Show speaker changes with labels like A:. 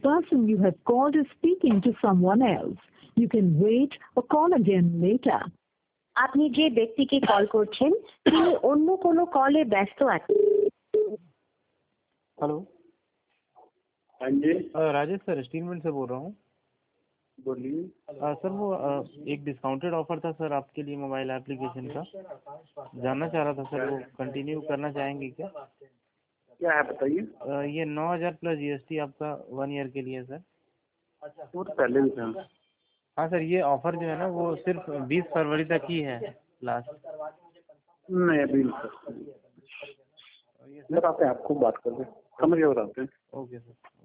A: person you have called is speaking to someone else. You can wait or call again later.
B: আপনি যে ব্যক্তিকে call করছেন তিনি অন্য কোনো কলে ব্যস্ত আছেন।
C: हेलो।
D: हाँ जी
C: राजेश सर, स्टील मिल से बोल रहा हूँ।
D: बोलिए।
C: सर वो एक डिस्काउंटेड ऑफर था सर आपके लिए मोबाइल एप्लीकेशन का, जानना चाह रहा था सर, वो कंटिन्यू करना चाहेंगे क्या?
D: क्या है बताइए।
C: ये 9,000 प्लस जीएसटी आपका 1 ईयर के लिए सर।
D: वो तो पहले भी था।
C: हाँ सर, ये ऑफर जो है ना वो सिर्फ 20 फरवरी तक ही है लास्ट।
D: नहीं अभी नहीं सर, आते हैं आपको बात कर दे, समझ के बताते हैं।
C: Okay sir.